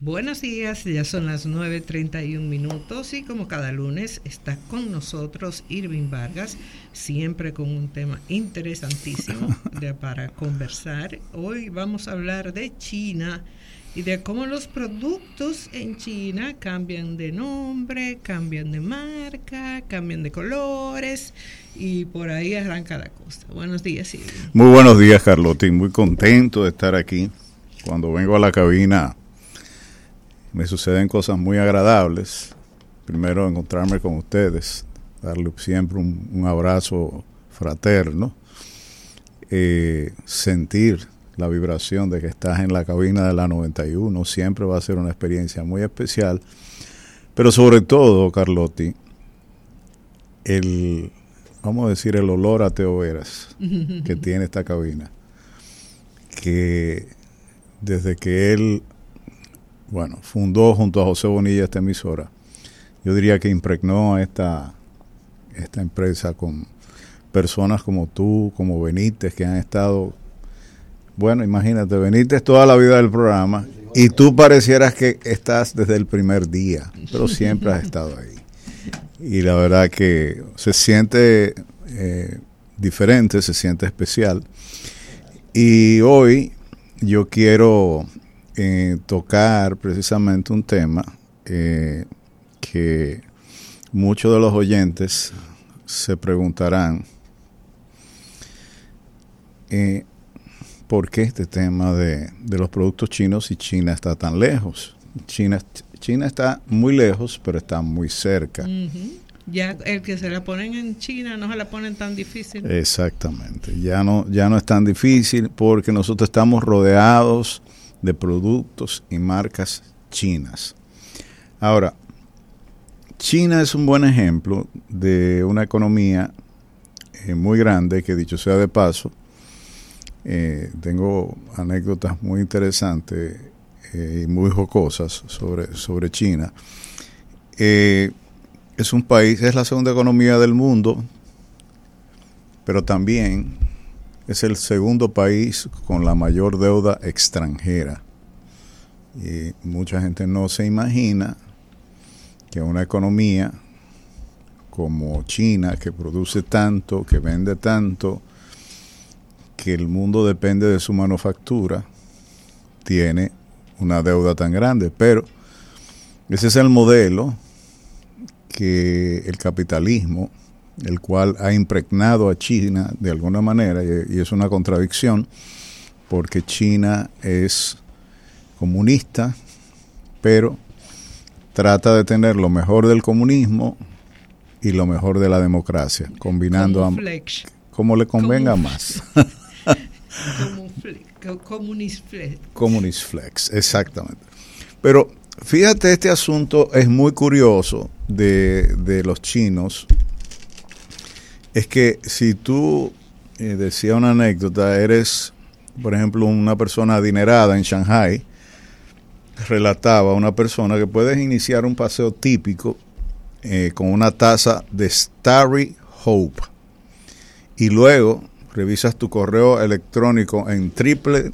Buenos días, ya son las 9:31 y como cada lunes está con nosotros Irving Vargas, siempre con un tema interesantísimo para conversar. Hoy vamos a hablar de China y de cómo los productos en China cambian de nombre, cambian de marca, cambian de colores y por ahí arranca la cosa. Buenos días, Irving. Muy buenos días, Carlota, y muy contento de estar aquí. Cuando vengo a la cabina me suceden cosas muy agradables. Primero, encontrarme con ustedes, darle siempre un abrazo fraterno, sentir la vibración de que estás en la cabina de la 91, siempre va a ser una experiencia muy especial. Pero sobre todo, Carlotti, vamos a decir, el olor a Teo Veras que tiene esta cabina, que desde que él fundó junto a José Bonilla esta emisora, yo diría que impregnó a esta empresa con personas como tú, como Benítez, que han estado, imagínate, Benítez toda la vida del programa, y tú parecieras que estás desde el primer día, pero siempre has estado ahí. Y la verdad que se siente diferente, se siente especial. Y hoy yo quiero tocar precisamente un tema que muchos de los oyentes se preguntarán ¿por qué este tema de los productos chinos si China está tan lejos? China está muy lejos, pero está muy cerca. Uh-huh. Ya el que se la ponen en China no se la ponen tan difícil. Exactamente, ya no es tan difícil porque nosotros estamos rodeados de productos y marcas chinas. Ahora, China es un buen ejemplo de una economía muy grande, que dicho sea de paso, tengo anécdotas muy interesantes y muy jocosas sobre China. Es un país, es la segunda economía del mundo, pero también es el segundo país con la mayor deuda extranjera. Y mucha gente no se imagina que una economía como China, que produce tanto, que vende tanto, que el mundo depende de su manufactura, tiene una deuda tan grande. Pero ese es el modelo que el capitalismo, el cual ha impregnado a China de alguna manera, y es una contradicción, porque China es comunista, pero trata de tener lo mejor del comunismo y lo mejor de la democracia, combinando como le convenga más. Communist flex, exactamente. Pero fíjate, este asunto es muy curioso de los chinos. Es que si tú, decía una anécdota, eres, por ejemplo, una persona adinerada en Shanghai, relataba a una persona que puedes iniciar un paseo típico con una taza de Starry Hope y luego revisas tu correo electrónico en triple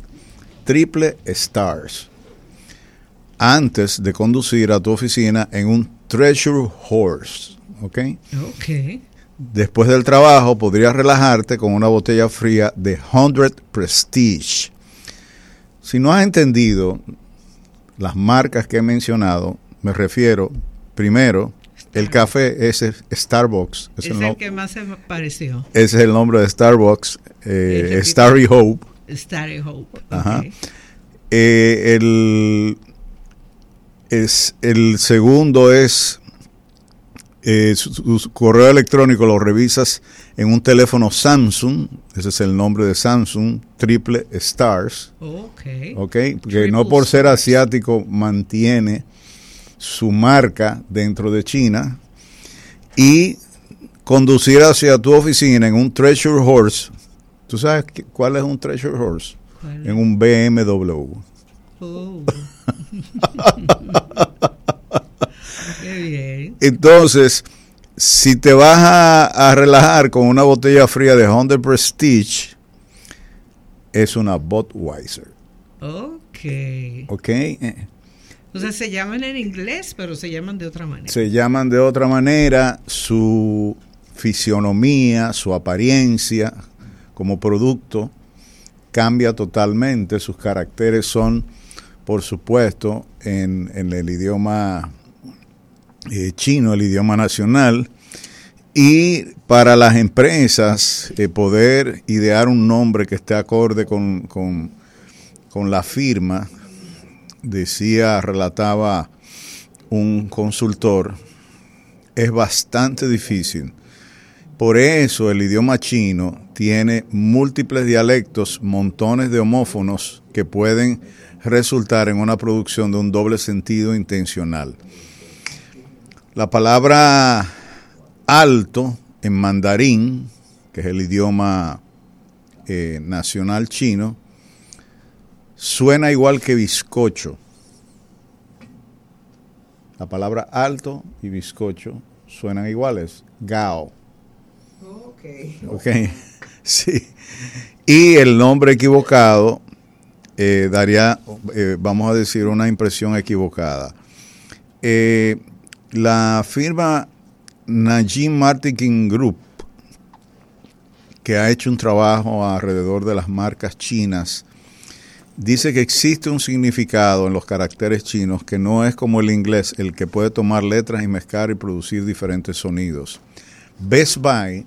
stars antes de conducir a tu oficina en un Treasure Horse, ¿ok? Ok. Después del trabajo podrías relajarte con una botella fría de 100 Prestige. Si no has entendido las marcas que he mencionado, me refiero, primero, el café es Starbucks. Es el que más se me pareció. Ese es el nombre de Starbucks, Starry Hope. Starry Hope. Ajá. Okay. El segundo es su correo electrónico, lo revisas en un teléfono Samsung, ese es el nombre de Samsung, triple stars. Okay. Porque no por ser asiático mantiene su marca dentro de China. Y conducir hacia tu oficina en un Treasure Horse. ¿Tú sabes cuál es un Treasure Horse? En un BMW. Oh. Qué bien. Entonces, si te vas a relajar con una botella fría de 100 Prestige, es una Budweiser. Ok. ¿Ok? O sea, se llaman en inglés, pero se llaman de otra manera. Se llaman de otra manera, su fisionomía, su apariencia como producto cambia totalmente, sus caracteres son, por supuesto, en el idioma chino, el idioma nacional, y para las empresas poder idear un nombre que esté acorde con la firma, relataba un consultor, es bastante difícil. Por eso el idioma chino tiene múltiples dialectos, montones de homófonos que pueden resultar en una producción de un doble sentido intencional. La palabra alto en mandarín, que es el idioma nacional chino, suena igual que bizcocho. La palabra alto y bizcocho suenan iguales, gao. Okay. Sí. Y el nombre equivocado daría, vamos a decir, una impresión equivocada. La firma Najin Marketing Group, que ha hecho un trabajo alrededor de las marcas chinas, dice que existe un significado en los caracteres chinos que no es como el inglés, el que puede tomar letras y mezclar y producir diferentes sonidos. Best Buy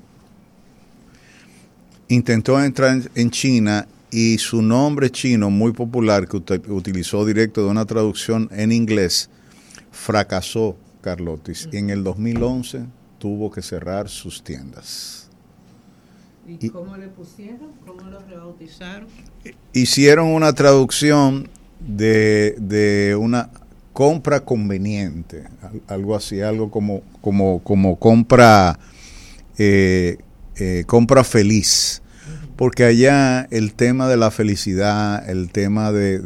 intentó entrar en China y su nombre chino muy popular que utilizó directo de una traducción en inglés fracasó, Carlotis. Y en el 2011 tuvo que cerrar sus tiendas. ¿Y cómo le pusieron? ¿Cómo lo rebautizaron? Hicieron una traducción de una compra conveniente, algo así, algo como compra compra feliz, porque allá el tema de la felicidad, el tema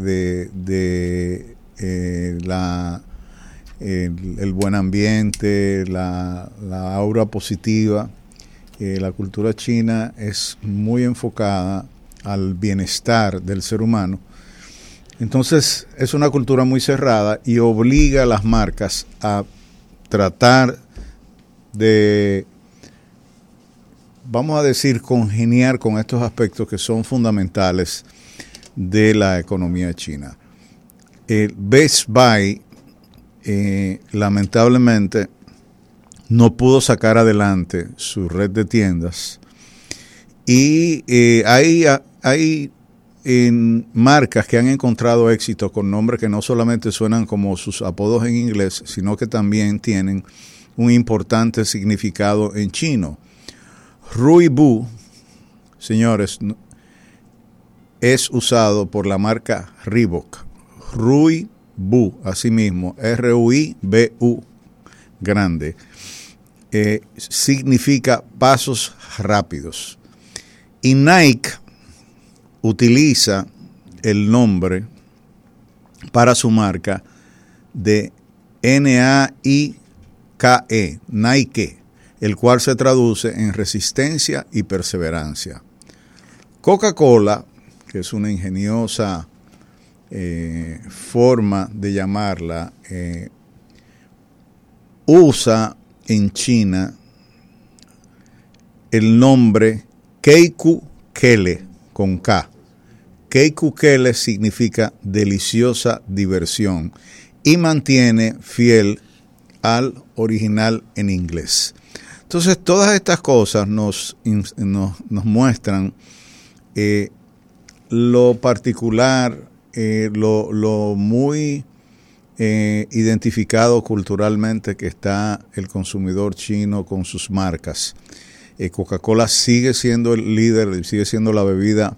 el buen ambiente, la aura positiva, la cultura china es muy enfocada al bienestar del ser humano. Entonces es una cultura muy cerrada y obliga a las marcas a tratar de, vamos a decir, congeniar con estos aspectos que son fundamentales de la economía china. El Best Buy lamentablemente no pudo sacar adelante su red de tiendas y hay marcas que han encontrado éxito con nombres que no solamente suenan como sus apodos en inglés, sino que también tienen un importante significado en chino. Ruibu, señores, es usado por la marca Reebok. Ruibu, asimismo, R-U-I-B-U, grande, significa pasos rápidos. Y Nike utiliza el nombre para su marca de N-A-I-K-E, Nike, el cual se traduce en resistencia y perseverancia. Coca-Cola, que es una ingeniosa forma de llamarla, usa en China el nombre Keiku Kele con K. Keiku Kele significa deliciosa diversión y mantiene fiel al original en inglés. Entonces, todas estas cosas nos muestran lo particular, lo muy identificado culturalmente que está el consumidor chino con sus marcas. Coca-Cola sigue siendo el líder, sigue siendo la bebida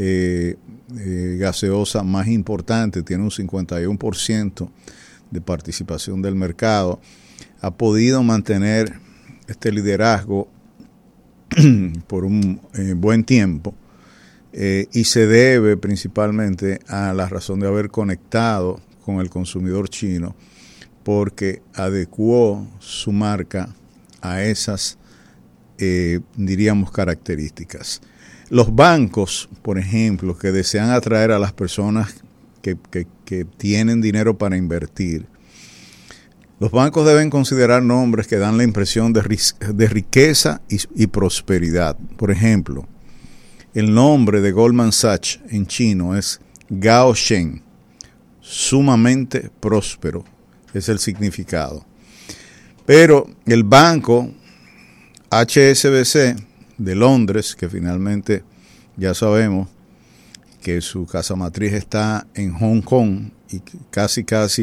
gaseosa más importante, tiene un 51% de participación del mercado. Ha podido mantener este liderazgo por un buen tiempo y se debe principalmente a la razón de haber conectado con el consumidor chino, porque adecuó su marca a esas diríamos características. Los bancos, por ejemplo, que desean atraer a las personas que tienen dinero para invertir, los bancos deben considerar nombres que dan la impresión de riqueza y prosperidad. Por ejemplo, el nombre de Goldman Sachs en chino es Gao Shen, sumamente próspero, es el significado. Pero el banco HSBC de Londres, que finalmente ya sabemos que su casa matriz está en Hong Kong y casi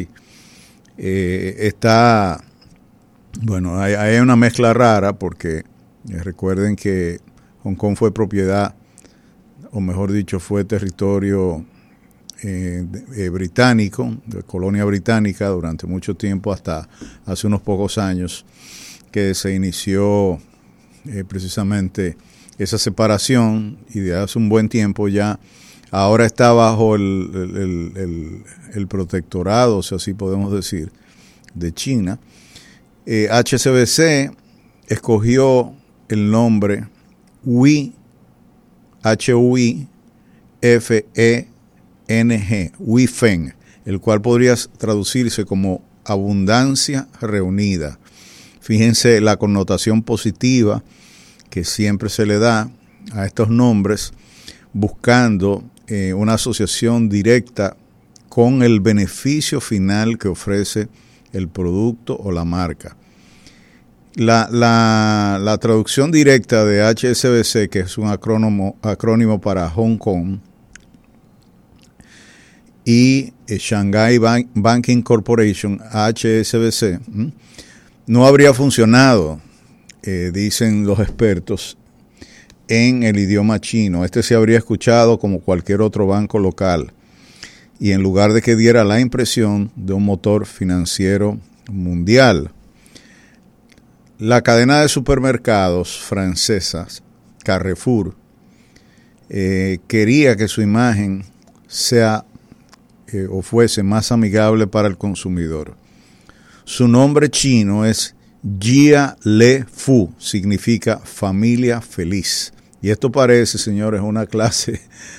está, bueno, hay una mezcla rara porque recuerden que Hong Kong fue propiedad, o mejor dicho, fue territorio británico, de colonia británica durante mucho tiempo, hasta hace unos pocos años que se inició precisamente esa separación, y de hace un buen tiempo ya ahora está bajo el protectorado, o sea, así podemos decir, de China. HSBC escogió el nombre WIFENG, WIFENG, el cual podría traducirse como abundancia reunida. Fíjense la connotación positiva que siempre se le da a estos nombres, buscando una asociación directa con el beneficio final que ofrece el producto o la marca. La traducción directa de HSBC, que es un acrónimo para Hong Kong, y Shanghai Banking Corporation, HSBC, no habría funcionado, dicen los expertos, en el idioma chino. Este se habría escuchado como cualquier otro banco local, y en lugar de que diera la impresión de un motor financiero mundial. La cadena de supermercados francesas, Carrefour, quería que su imagen sea o fuese más amigable para el consumidor. Su nombre chino es Jia Le Fu, significa familia feliz. Y esto parece, señores, una clase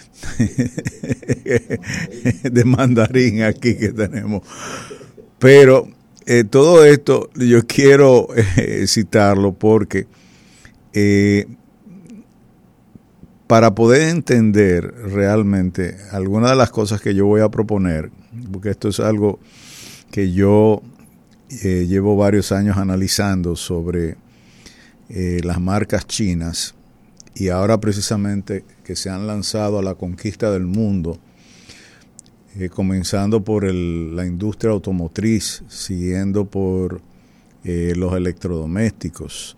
de mandarín aquí que tenemos. Pero todo esto yo quiero citarlo porque para poder entender realmente algunas de las cosas que yo voy a proponer, porque esto es algo que yo llevo varios años analizando sobre las marcas chinas, y ahora precisamente que se han lanzado a la conquista del mundo, comenzando por la industria automotriz, siguiendo por los electrodomésticos,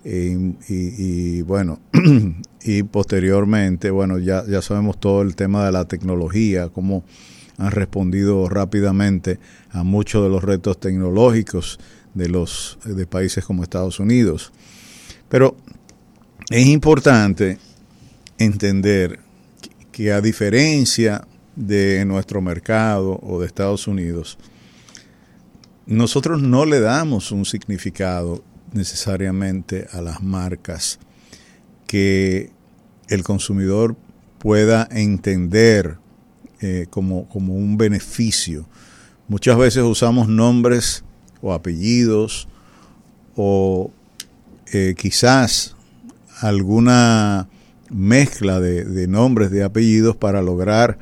y bueno, y posteriormente, bueno, ya sabemos todo el tema de la tecnología, cómo han respondido rápidamente a muchos de los retos tecnológicos de países como Estados Unidos. Pero es importante entender que a diferencia de nuestro mercado o de Estados Unidos, nosotros no le damos un significado necesariamente a las marcas que el consumidor pueda entender como un beneficio. Muchas veces usamos nombres o apellidos o quizás alguna mezcla de nombres, de apellidos para lograr,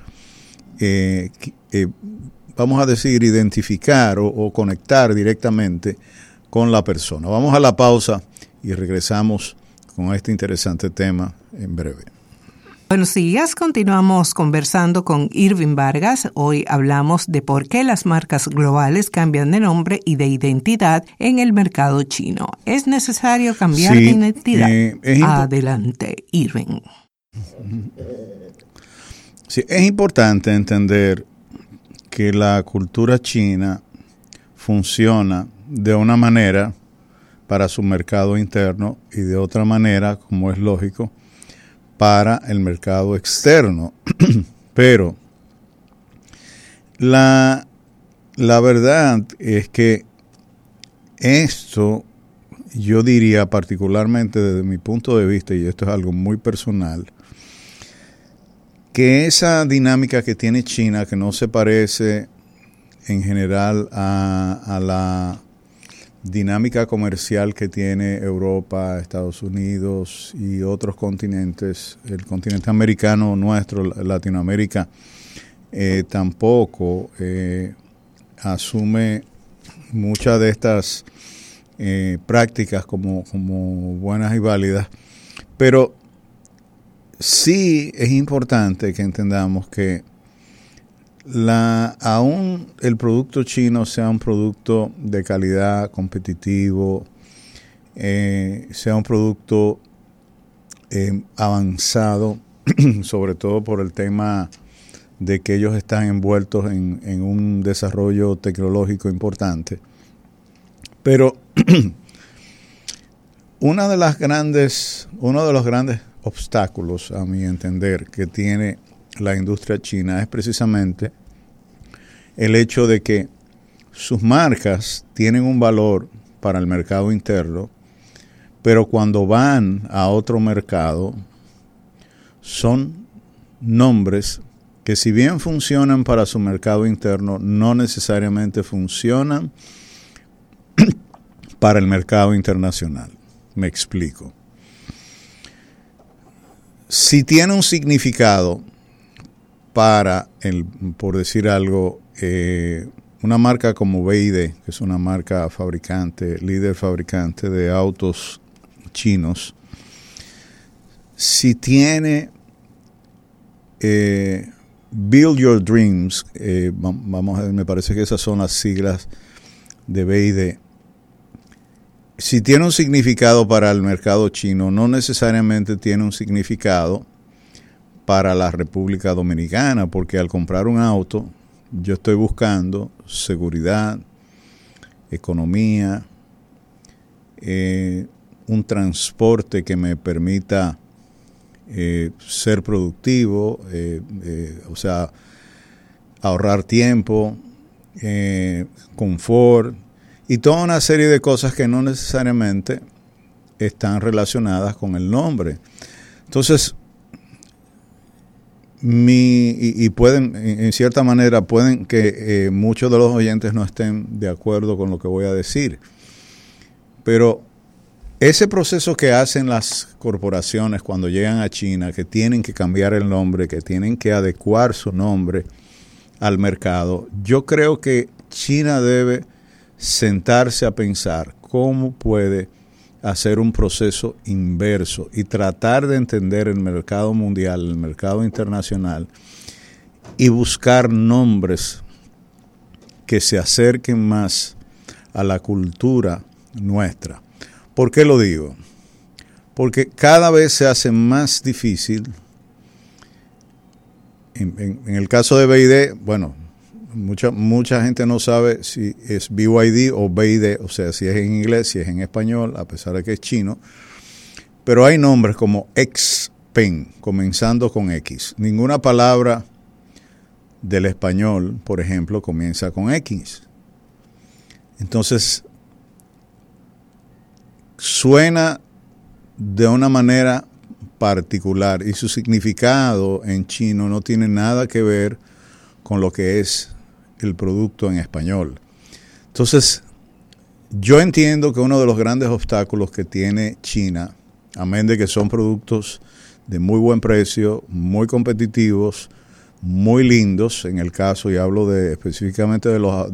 vamos a decir, identificar o conectar directamente con la persona. Vamos a la pausa y regresamos con este interesante tema en breve. Buenos días, continuamos conversando con Irving Vargas. Hoy hablamos de por qué las marcas globales cambian de nombre y de identidad en el mercado chino. ¿Es necesario cambiar de identidad? Adelante, Irving. Sí, es importante entender que la cultura china funciona de una manera para su mercado interno y de otra manera, como es lógico, para el mercado externo. Pero la verdad es que esto, yo diría particularmente desde mi punto de vista, y esto es algo muy personal, que esa dinámica que tiene China, que no se parece en general a la dinámica comercial que tiene Europa, Estados Unidos y otros continentes, el continente americano nuestro, Latinoamérica, tampoco asume muchas de estas prácticas como buenas y válidas, pero sí es importante que entendamos que aún el producto chino sea un producto de calidad, competitivo, sea un producto avanzado, sobre todo por el tema de que ellos están envueltos en un desarrollo tecnológico importante. Pero uno de los grandes obstáculos, a mi entender, que tiene la industria china es precisamente el hecho de que sus marcas tienen un valor para el mercado interno, pero cuando van a otro mercado son nombres que, si bien funcionan para su mercado interno, no necesariamente funcionan para el mercado internacional. Me explico. Si tiene un significado para, por decir algo, una marca como BYD, que es una marca líder fabricante de autos chinos, si tiene Build Your Dreams, vamos a ver, me parece que esas son las siglas de BYD. Si tiene un significado para el mercado chino, no necesariamente tiene un significado para la República Dominicana, porque al comprar un auto, yo estoy buscando seguridad, economía, un transporte que me permita ser productivo, o sea, ahorrar tiempo, confort, y toda una serie de cosas que no necesariamente están relacionadas con el nombre. Entonces, pueden, en cierta manera, pueden que muchos de los oyentes no estén de acuerdo con lo que voy a decir. Pero ese proceso que hacen las corporaciones cuando llegan a China, que tienen que cambiar el nombre, que tienen que adecuar su nombre al mercado, yo creo que China debe sentarse a pensar cómo puede hacer un proceso inverso y tratar de entender el mercado mundial, el mercado internacional, y buscar nombres que se acerquen más a la cultura nuestra. ¿Por qué lo digo? Porque cada vez se hace más difícil. En el caso de BYD, bueno, mucha gente no sabe si es BYD o BYD, o sea, si es en inglés, si es en español, a pesar de que es chino. Pero hay nombres como Xpeng, comenzando con X. Ninguna palabra del español, por ejemplo, comienza con X. Entonces, suena de una manera particular y su significado en chino no tiene nada que ver con lo que es el producto en español. Entonces, yo entiendo que uno de los grandes obstáculos que tiene China, amén de que son productos de muy buen precio, muy competitivos, muy lindos, en el caso, y hablo específicamente de los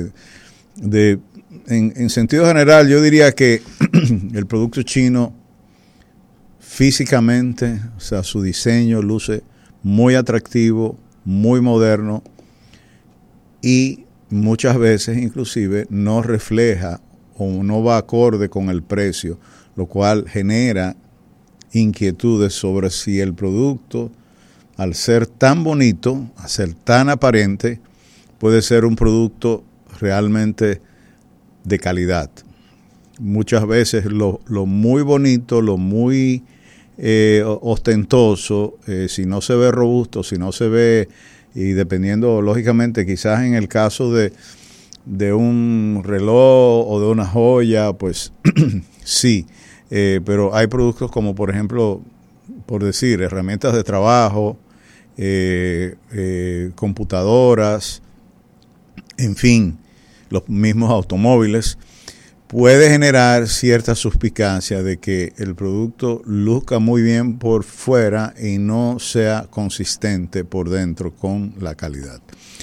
en sentido general, yo diría que el producto chino físicamente, o sea, su diseño luce muy atractivo, muy moderno, y muchas veces inclusive no refleja o no va acorde con el precio, lo cual genera inquietudes sobre si el producto, al ser tan bonito, al ser tan aparente, puede ser un producto realmente de calidad. Muchas veces lo muy bonito, lo muy ostentoso, si no se ve robusto, si no se ve, y dependiendo, lógicamente, quizás en el caso de un reloj o de una joya, pues sí, pero hay productos como, por ejemplo, por decir, herramientas de trabajo, computadoras, en fin, los mismos automóviles, puede generar cierta suspicacia de que el producto luzca muy bien por fuera y no sea consistente por dentro con la calidad.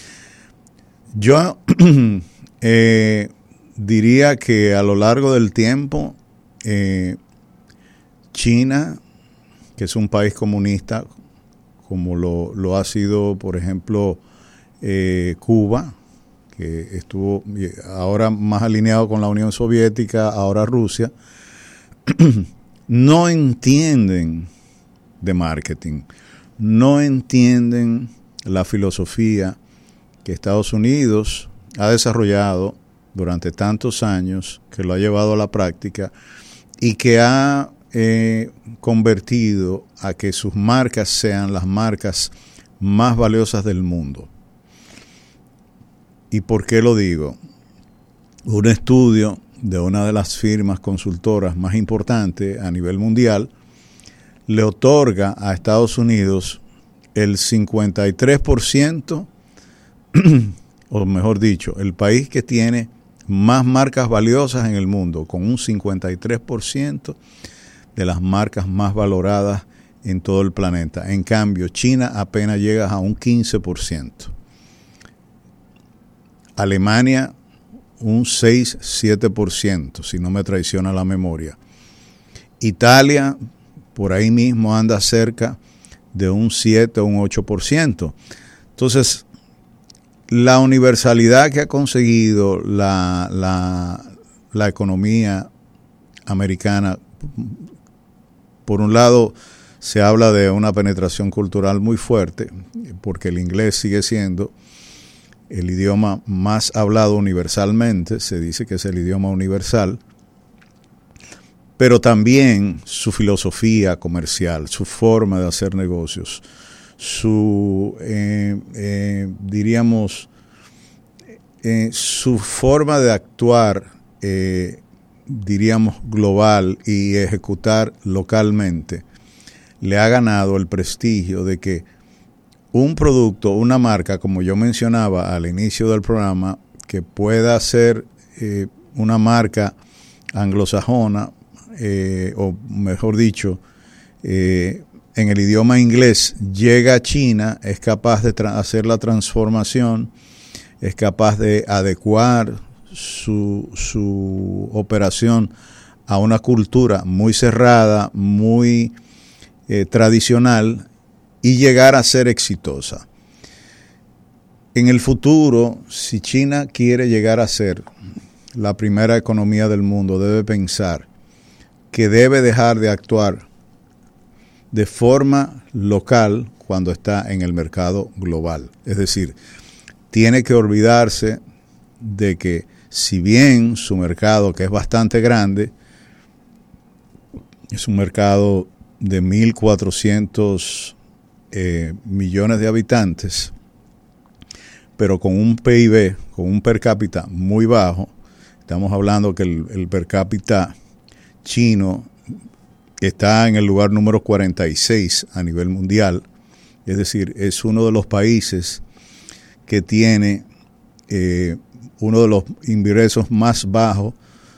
Yo diría que a lo largo del tiempo, China, que es un país comunista, como lo ha sido, por ejemplo, Cuba, que estuvo ahora más alineado con la Unión Soviética, ahora Rusia, no entienden de marketing, no entienden la filosofía que Estados Unidos ha desarrollado durante tantos años, que lo ha llevado a la práctica y que ha convertido a que sus marcas sean las marcas más valiosas del mundo. ¿Y por qué lo digo? Un estudio de una de las firmas consultoras más importantes a nivel mundial le otorga a Estados Unidos el 53%, o mejor dicho, el país que tiene más marcas valiosas en el mundo, con un 53% de las marcas más valoradas en todo el planeta. En cambio, China apenas llega a un 15%. Alemania un 6-7%, si no me traiciona la memoria. Italia por ahí mismo anda cerca de un 7 o un 8%. Entonces, la universalidad que ha conseguido la economía americana, por un lado se habla de una penetración cultural muy fuerte, porque el inglés sigue siendo el idioma más hablado universalmente, se dice que es el idioma universal, pero también su filosofía comercial, su forma de hacer negocios, su, su forma de actuar, global y ejecutar localmente, le ha ganado el prestigio de que un producto, una marca, como yo mencionaba al inicio del programa, que pueda ser una marca anglosajona, o mejor dicho, en el idioma inglés, llega a China, es capaz de hacer la transformación, es capaz de adecuar su operación a una cultura muy cerrada, muy tradicional, y llegar a ser exitosa. En el futuro, si China quiere llegar a ser la primera economía del mundo, debe pensar que debe dejar de actuar de forma local cuando está en el mercado global. Es decir, tiene que olvidarse de que si bien su mercado, que es bastante grande, es un mercado de 1.400 millones de habitantes, pero con un PIB, con un per cápita muy bajo. Estamos hablando que el per cápita chino está en el lugar número 46 a nivel mundial, es decir, es uno de los países que tiene uno de los ingresos más bajos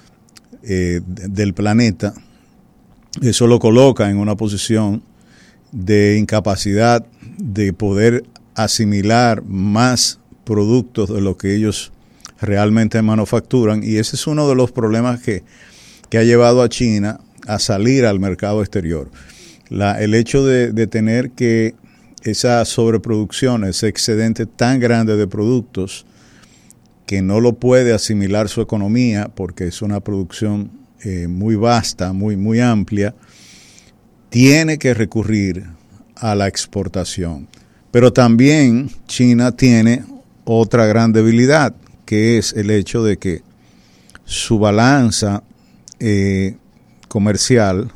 del planeta. Eso lo coloca en una posición de incapacidad de poder asimilar más productos de lo que ellos realmente manufacturan, y ese es uno de los problemas que ha llevado a China a salir al mercado exterior. El hecho de tener que esa sobreproducción, ese excedente tan grande de productos que no lo puede asimilar su economía porque es una producción muy vasta, muy amplia, tiene que recurrir a la exportación. Pero también China tiene otra gran debilidad, que es el hecho de que su balanza comercial,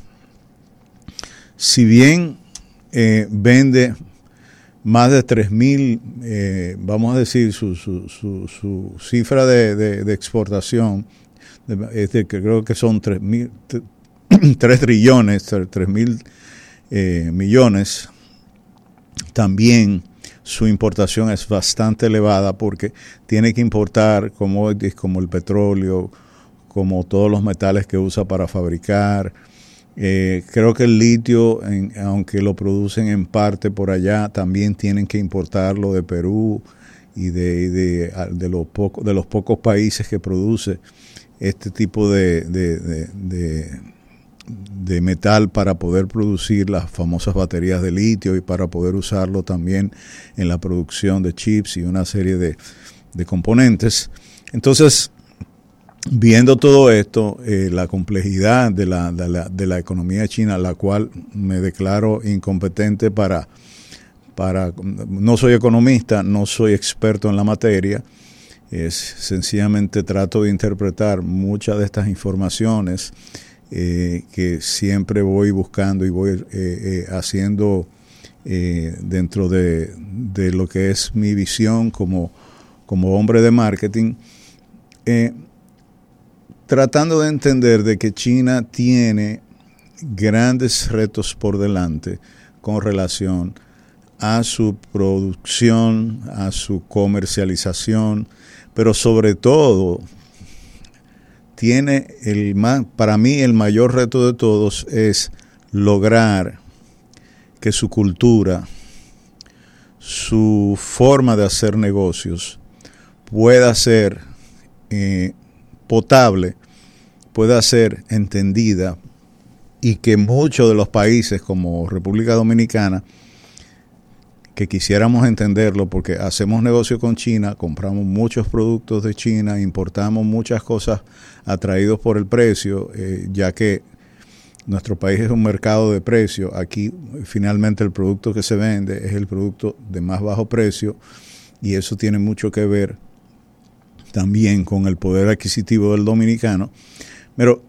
si bien vende más de 3.000, vamos a decir, su cifra de exportación, que creo que son 3 trillones, 3.000 millones también su importación es bastante elevada porque tiene que importar commodities como el petróleo, como todos los metales que usa para fabricar. Creo que el litio, aunque lo producen en parte por allá, también tienen que importarlo de Perú y de los pocos países que produce este tipo de metal para poder producir las famosas baterías de litio y para poder usarlo también en la producción de chips y una serie de componentes. Entonces, viendo todo esto, la complejidad de la economía china, la cual me declaro incompetente para no soy economista, no soy experto en la materia, sencillamente trato de interpretar muchas de estas informaciones que siempre voy buscando y voy haciendo dentro de lo que es mi visión como hombre de marketing, tratando de entender de que China tiene grandes retos por delante con relación a su producción, a su comercialización, pero sobre todo tiene para mí el mayor reto de todos es lograr que su cultura, su forma de hacer negocios pueda ser potable, pueda ser entendida y que muchos de los países como República Dominicana, que quisiéramos entenderlo porque hacemos negocio con China, compramos muchos productos de China, importamos muchas cosas atraídos por el precio, ya que nuestro país es un mercado de precio. Aquí finalmente el producto que se vende es el producto de más bajo precio y eso tiene mucho que ver también con el poder adquisitivo del dominicano. Pero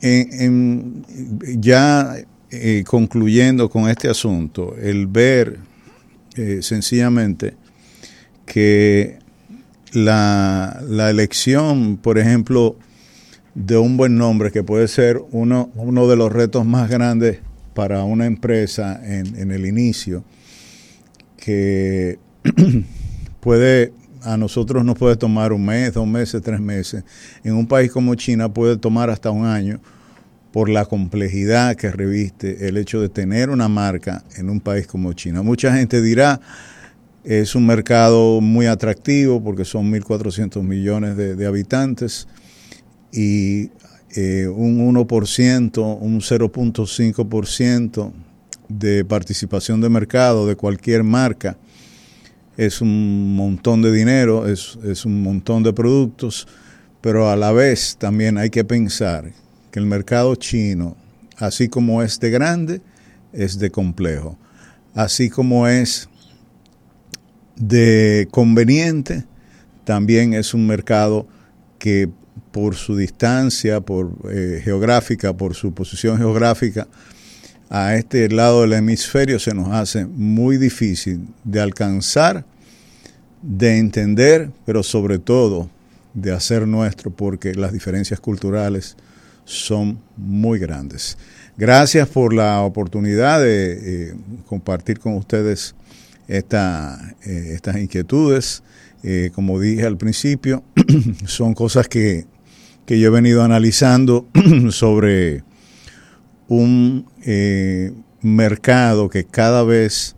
concluyendo con este asunto, el ver sencillamente que la elección, por ejemplo, de un buen nombre, que puede ser uno de los retos más grandes para una empresa en el inicio, que a nosotros nos puede tomar 1 mes, 2 meses, 3 meses. En un país como China puede tomar hasta 1 año por la complejidad que reviste el hecho de tener una marca en un país como China. Mucha gente dirá, es un mercado muy atractivo porque son 1.400 millones de habitantes y un 1%, un 0.5% de participación de mercado de cualquier marca es un montón de dinero, es un montón de productos, pero a la vez también hay que pensar que el mercado chino, así como es de grande, es de complejo. Así como es de conveniente, también es un mercado que por su distancia geográfica, por su posición geográfica, a este lado del hemisferio se nos hace muy difícil de alcanzar, de entender, pero sobre todo de hacer nuestro, porque las diferencias culturales son muy grandes. Gracias por la oportunidad de compartir con ustedes estas inquietudes. Como dije al principio, son cosas que yo he venido analizando sobre un mercado que cada vez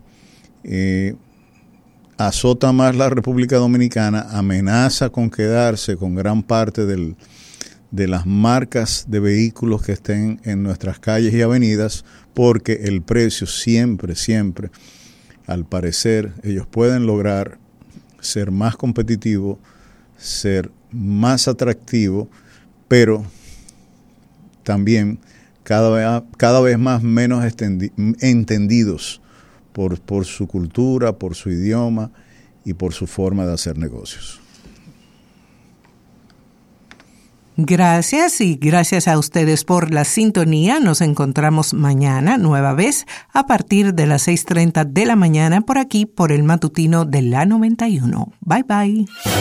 azota más la República Dominicana, amenaza con quedarse con gran parte de las marcas de vehículos que estén en nuestras calles y avenidas, porque el precio siempre, al parecer, ellos pueden lograr ser más competitivo, ser más atractivo, pero también cada vez más menos entendidos por su cultura, por su idioma y por su forma de hacer negocios. Gracias y gracias a ustedes por la sintonía. Nos encontramos mañana nueva vez a partir de las 6:30 de la mañana por aquí por el matutino de la 91. Bye bye.